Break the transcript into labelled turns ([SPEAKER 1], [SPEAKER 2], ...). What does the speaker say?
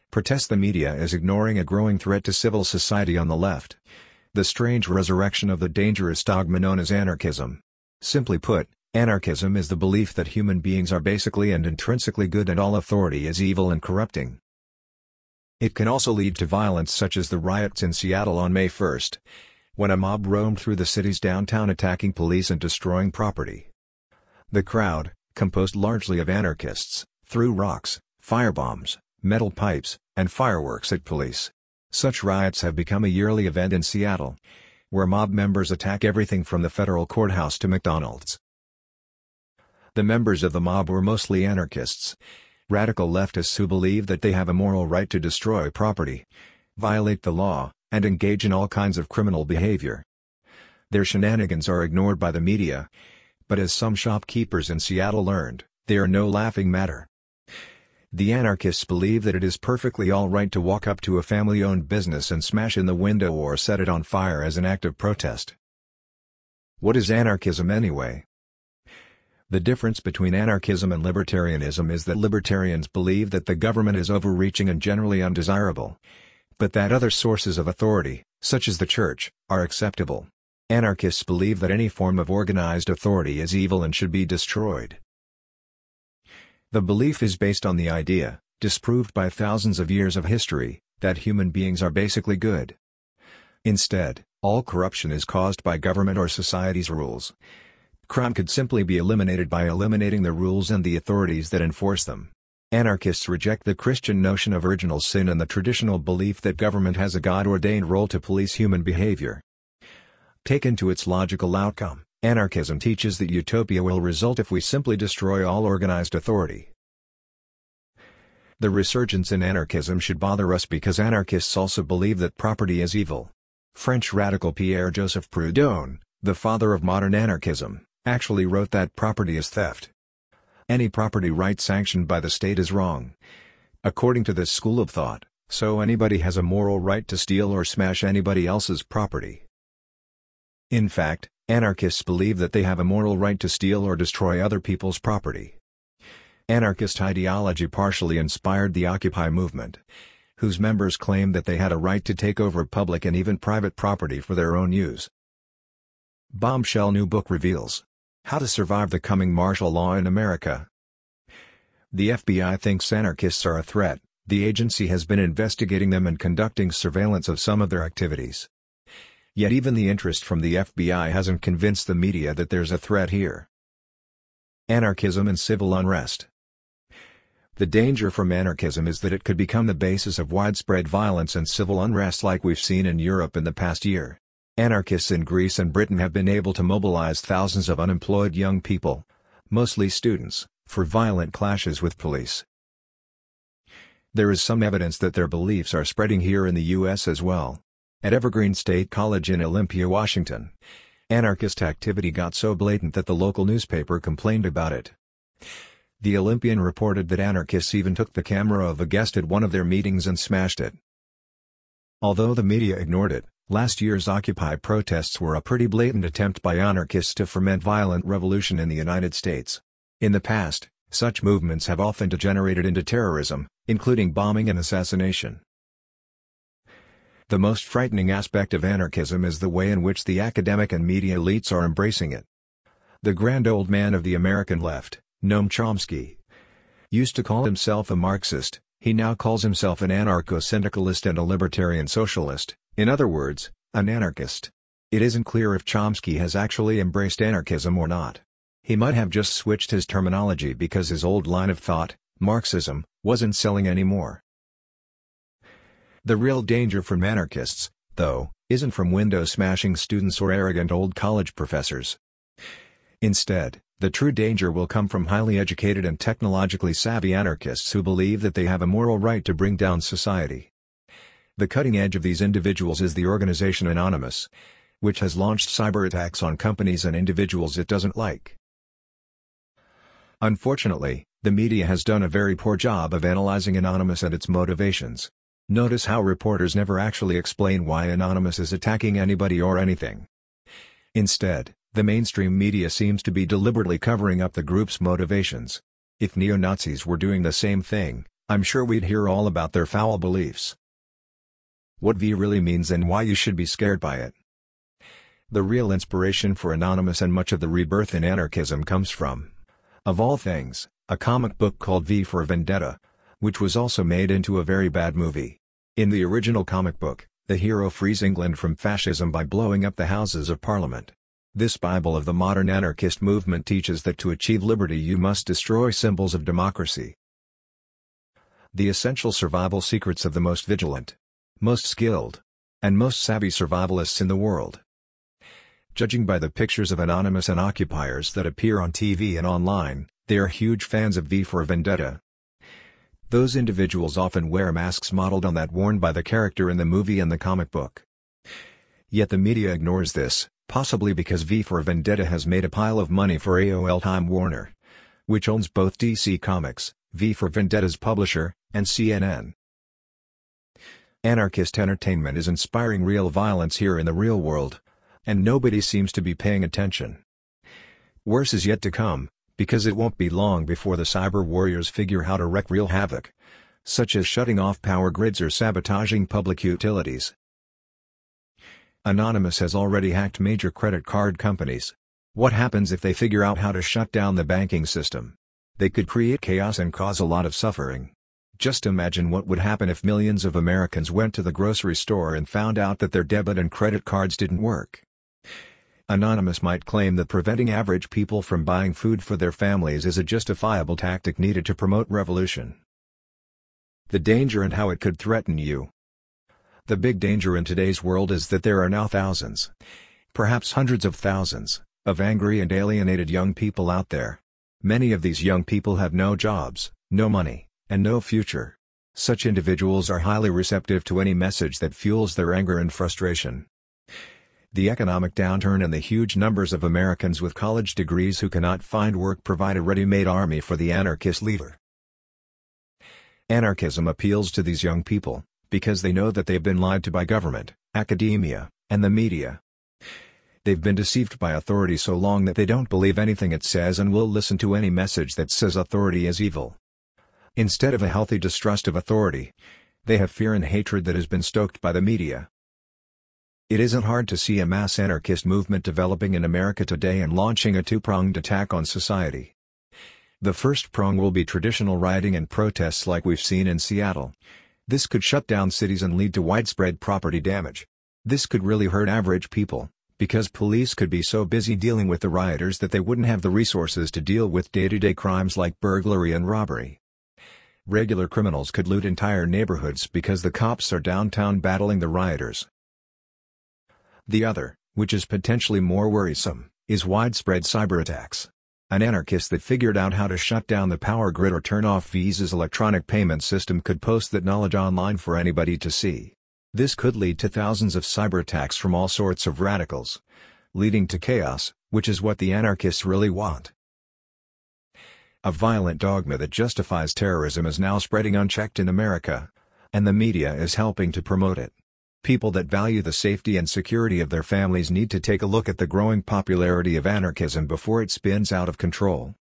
[SPEAKER 1] Protest the media is ignoring a growing threat to civil society on the left. The strange resurrection of the dangerous dogma known as anarchism. Simply put, anarchism is the belief that human beings are basically and intrinsically good and all authority is evil and corrupting. It can also lead to violence such as the riots in Seattle on May 1st, when a mob roamed through the city's downtown attacking police and destroying property. The crowd, composed largely of anarchists, threw rocks, firebombs, metal pipes, and fireworks at police. Such riots have become a yearly event in Seattle, where mob members attack everything from the federal courthouse to McDonald's. The members of the mob were mostly anarchists, radical leftists who believe that they have a moral right to destroy property, violate the law, and engage in all kinds of criminal behavior. Their shenanigans are ignored by the media, but as some shopkeepers in Seattle learned, they are no laughing matter. The anarchists believe that it is perfectly all right to walk up to a family-owned business and smash in the window or set it on fire as an act of protest. What is anarchism anyway? The difference between anarchism and libertarianism is that libertarians believe that the government is overreaching and generally undesirable, but that other sources of authority, such as the church, are acceptable. Anarchists believe that any form of organized authority is evil and should be destroyed. The belief is based on the idea, disproved by thousands of years of history, that human beings are basically good. Instead, all corruption is caused by government or society's rules. Crime could simply be eliminated by eliminating the rules and the authorities that enforce them. Anarchists reject the Christian notion of original sin and the traditional belief that government has a God-ordained role to police human behavior. Taken to its logical outcome, anarchism teaches that utopia will result if we simply destroy all organized authority. The resurgence in anarchism should bother us because anarchists also believe that property is evil. French radical Pierre-Joseph Proudhon, the father of modern anarchism, actually wrote that property is theft. Any property right sanctioned by the state is wrong. According to this school of thought, so anybody has a moral right to steal or smash anybody else's property. In fact, anarchists believe that they have a moral right to steal or destroy other people's property. Anarchist ideology partially inspired the Occupy movement, whose members claimed that they had a right to take over public and even private property for their own use. Bombshell new book reveals how to survive the coming martial law in America. The FBI thinks anarchists are a threat. The agency has been investigating them and conducting surveillance of some of their activities. Yet even the interest from the FBI hasn't convinced the media that there's a threat here. Anarchism and civil unrest. The danger from anarchism is that it could become the basis of widespread violence and civil unrest like we've seen in Europe in the past year. Anarchists in Greece and Britain have been able to mobilize thousands of unemployed young people, mostly students, for violent clashes with police. There is some evidence that their beliefs are spreading here in the U.S. as well. At Evergreen State College in Olympia, Washington, anarchist activity got so blatant that the local newspaper complained about it. The Olympian reported that anarchists even took the camera of a guest at one of their meetings and smashed it. Although the media ignored it, last year's Occupy protests were a pretty blatant attempt by anarchists to foment violent revolution in the United States. In the past, such movements have often degenerated into terrorism, including bombing and assassination. The most frightening aspect of anarchism is the way in which the academic and media elites are embracing it. The grand old man of the American left, Noam Chomsky, used to call himself a Marxist. He now calls himself an anarcho-syndicalist and a libertarian socialist, in other words, an anarchist. It isn't clear if Chomsky has actually embraced anarchism or not. He might have just switched his terminology because his old line of thought, Marxism, wasn't selling anymore. The real danger from anarchists, though, isn't from window-smashing students or arrogant old college professors. Instead, the true danger will come from highly educated and technologically savvy anarchists who believe that they have a moral right to bring down society. The cutting edge of these individuals is the organization Anonymous, which has launched cyber attacks on companies and individuals it doesn't like. Unfortunately, the media has done a very poor job of analyzing Anonymous and its motivations. Notice how reporters never actually explain why Anonymous is attacking anybody or anything. Instead, the mainstream media seems to be deliberately covering up the group's motivations. If neo-Nazis were doing the same thing, I'm sure we'd hear all about their foul beliefs. What V really means and why you should be scared by it. The real inspiration for Anonymous and much of the rebirth in anarchism comes from, of all things, a comic book called V for Vendetta, which was also made into a very bad movie. In the original comic book, the hero frees England from fascism by blowing up the Houses of Parliament. This Bible of the modern anarchist movement teaches that to achieve liberty you must destroy symbols of democracy. The essential survival secrets of the most vigilant, most skilled, and most savvy survivalists in the world. Judging by the pictures of Anonymous and occupiers that appear on TV and online, they are huge fans of V for Vendetta. Those individuals often wear masks modeled on that worn by the character in the movie and the comic book. Yet the media ignores this, possibly because V for Vendetta has made a pile of money for AOL Time Warner, which owns both DC Comics, V for Vendetta's publisher, and CNN. Anarchist entertainment is inspiring real violence here in the real world, and nobody seems to be paying attention. Worse is yet to come, because it won't be long before the cyber warriors figure how to wreak real havoc, such as shutting off power grids or sabotaging public utilities. Anonymous has already hacked major credit card companies. What happens if they figure out how to shut down the banking system? They could create chaos and cause a lot of suffering. Just imagine what would happen if millions of Americans went to the grocery store and found out that their debit and credit cards didn't work. Anonymous might claim that preventing average people from buying food for their families is a justifiable tactic needed to promote revolution. The danger and how it could threaten you. The big danger in today's world is that there are now thousands, perhaps hundreds of thousands, of angry and alienated young people out there. Many of these young people have no jobs, no money, and no future. Such individuals are highly receptive to any message that fuels their anger and frustration. The economic downturn and the huge numbers of Americans with college degrees who cannot find work provide a ready-made army for the anarchist leader. Anarchism appeals to these young people, because they know that they've been lied to by government, academia, and the media. They've been deceived by authority so long that they don't believe anything it says and will listen to any message that says authority is evil. Instead of a healthy distrust of authority, they have fear and hatred that has been stoked by the media. It isn't hard to see a mass anarchist movement developing in America today and launching a two-pronged attack on society. The first prong will be traditional rioting and protests like we've seen in Seattle. This could shut down cities and lead to widespread property damage. This could really hurt average people, because police could be so busy dealing with the rioters that they wouldn't have the resources to deal with day-to-day crimes like burglary and robbery. Regular criminals could loot entire neighborhoods because the cops are downtown battling the rioters. The other, which is potentially more worrisome, is widespread cyberattacks. An anarchist that figured out how to shut down the power grid or turn off Visa's electronic payment system could post that knowledge online for anybody to see. This could lead to thousands of cyberattacks from all sorts of radicals, leading to chaos, which is what the anarchists really want. A violent dogma that justifies terrorism is now spreading unchecked in America, and the media is helping to promote it. People that value the safety and security of their families need to take a look at the growing popularity of anarchism before it spins out of control.